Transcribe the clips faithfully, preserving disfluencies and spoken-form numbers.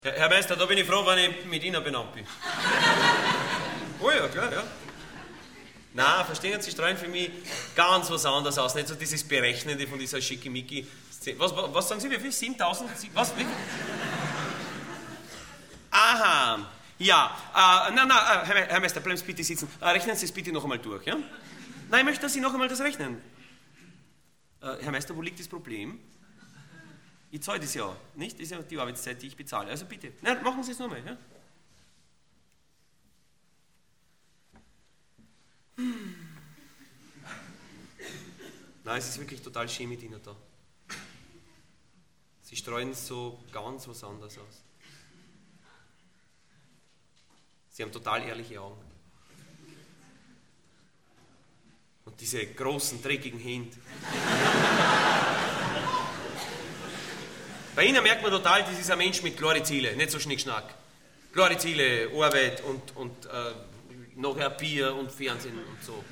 Herr, Herr Meister, da bin ich froh, wenn ich mit Ihnen benannt bin. Oh ja, klar, ja. Nein, verstehen Sie, Sie streuen für mich ganz was anderes aus. Nicht so dieses Berechnende von dieser Schickimicki. Was, was, was sagen Sie, wie viel? siebentausend? Was? Wie? Aha, ja. Äh, nein, nein, Herr, Herr Meister, bleiben Sie bitte sitzen. Äh, rechnen Sie es bitte noch einmal durch, ja? Nein, ich möchte, dass Sie noch einmal das rechnen. Äh, Herr Meister, wo liegt das Problem? Ich zahle das ja, nicht? Das ist ja die Arbeitszeit, die ich bezahle. Also bitte, nein, machen Sie es nochmal, ja? Hm. Nein, es ist wirklich total schön mit Ihnen da. Sie streuen so ganz was anderes aus. Sie haben total ehrliche Augen. Und diese großen, dreckigen Hände. Bei Ihnen merkt man total, das ist ein Mensch mit klaren Zielen, nicht so Schnickschnack. Klare Ziele, Arbeit und, und äh, nachher Bier und Fernsehen und so.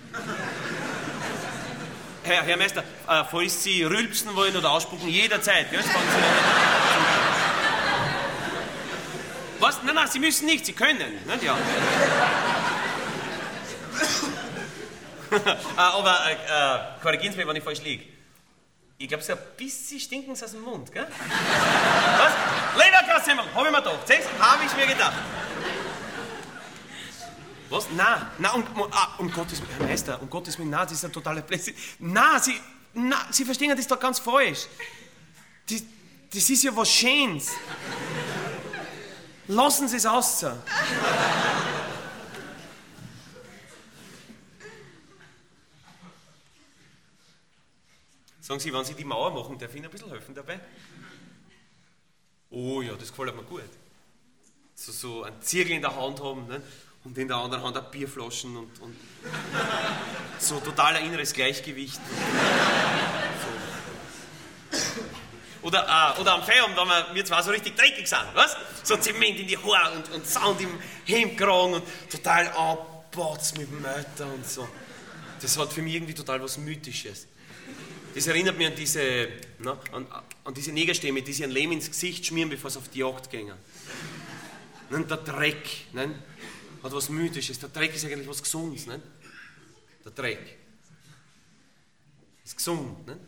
Herr, Herr Meister, äh, falls Sie rülpsen wollen oder ausspucken, jederzeit. Gell? Fangen Sie Was? Nein, nein, Sie müssen nicht, Sie können. Nicht? Ja. Aber äh, äh, korrigieren Sie mich, wenn ich falsch liege. Ich glaube, so ein bisschen stinken Sie aus dem Mund, gell? Was? Leberkassemmel, hab ich mir gedacht. Seh's? Hab ich mir gedacht. Was? Nein, nein, um, um, um Gottes Willen, Herr Meister, um Gottes Willen, nein, das ist ein totaler Blödsinn. Nein, Sie, nein, Sie verstehen das doch ganz falsch. Das, das ist ja was Schönes. Lassen Sie es aus. Sagen Sie, wenn Sie die Mauer machen, darf ich Ihnen ein bisschen helfen dabei? Oh ja, das gefällt mir gut. So, so einen Zirkel in der Hand haben, ne? Und in der anderen Hand ein Bierflaschen und, und so total ein inneres Gleichgewicht. So. Oder, äh, oder am Feierabend, wenn wir, wir zwar so richtig dreckig sind, was? So Zement in die Haare und, und Sand im Hemdkragen und total anpatzt mit dem Möter und so. Das hat für mich irgendwie total was Mythisches. Das erinnert mich an diese, na, an, an diese Negerstämme, die sich ein Lehm ins Gesicht schmieren, bevor sie auf die Jagd gehen. Ne, der Dreck ne, hat was Mythisches. Der Dreck ist eigentlich was Gesundes. Ne? Der Dreck ist gesund. Ne?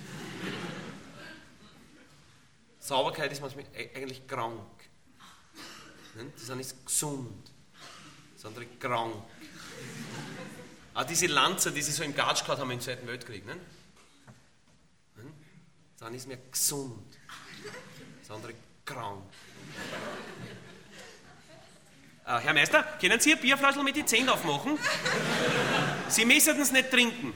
Sauberkeit ist manchmal eigentlich krank. Ne? Das eine ist gesund, das andere krank. Auch diese Lanzer, die sie so im Gatsch gehabt haben im Zweiten Weltkrieg. Ne? Das eine ist mehr gesund, das andere krank. Äh, Herr Meister, können Sie ein Bierflaschel mit den Zähnen aufmachen? Sie müssen es nicht trinken.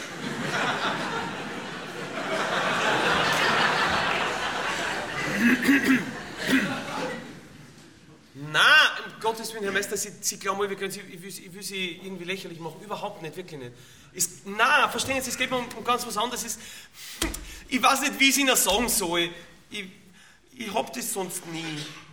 Nein, um Gottes Willen, Herr Meister, Sie, Sie glauben mal, wir können Sie, ich, will, ich will Sie irgendwie lächerlich machen. Überhaupt nicht, wirklich nicht. Es, nein, verstehen Sie, es geht mir um, um ganz was anderes. Es, ich weiß nicht, wie ich es Ihnen sagen soll. Ich, ich hab das sonst nie.